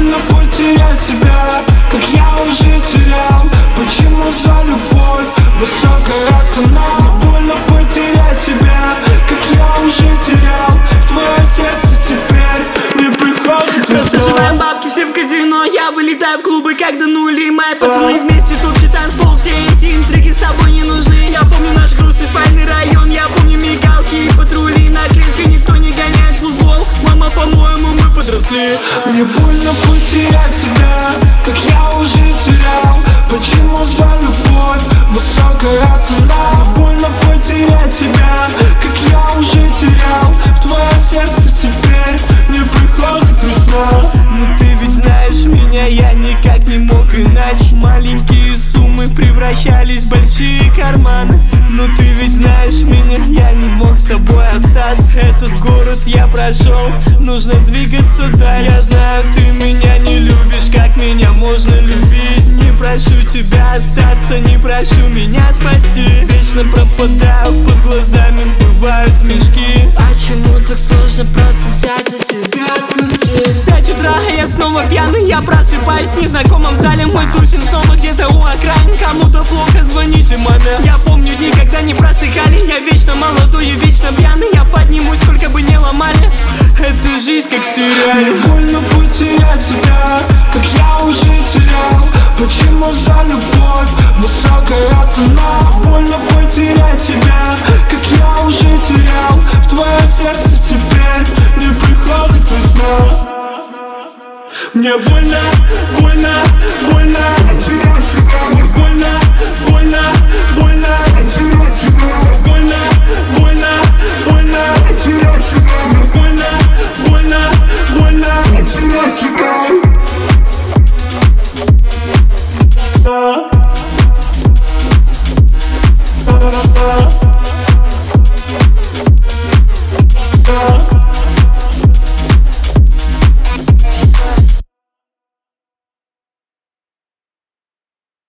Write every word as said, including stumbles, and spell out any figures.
больно потерять тебя, как я уже терял. Почему за любовь высокая цена? Мне больно потерять тебя, как я уже терял. В твое сердце теперь не приходит весна. Заживаем бабки все в казино, я вылетаю в клубы, как до нули. Мои пацаны вместе топчут танцпол, все эти интриги с тобой не нужны. Я помню наш грустный спальный район, я помню мигалки и патрули. На клинке никто не гоняет футбол, мама, по-моему, мы подросли. Мне больно потерять тебя, как я уже терял. Почему за любовь высокая цена? Больно потерять тебя, как я уже терял. В твое сердце теперь не приходит весна. Но ты ведь знаешь меня, я никак не мог иначе. Маленькие суммы превращались в большие карманы. Но ты ведь знаешь меня, я не мог с тобой остаться. Этот город я прошел, нужно двигаться дальше. Я знаю, ты меня не любишь, как меня можно любить. Не прошу тебя остаться, не прошу меня спасти. Вечно пропадаю, под глазами бывают мешки. А чему так сложно просто взять за себя отпустить? Пять утра, я снова пьяный, я просыпаюсь в незнакомом зале. Мой тусин снова где-то у окраин, кому-то плохо, звоните маме. Я помню дни, когда не просыхали, я вечно молодой и вечно пьяный. Я поднимусь, сколько бы не ломали, это жизнь как в сериале. Мне больно потерять тебя, как я уже терял. Почему за любовь высокая цена? Больно потерять тебя, как я уже терял. В твое сердце теперь не приходит весна. Мне больно, больно, больно. Мне больно, больно, больно.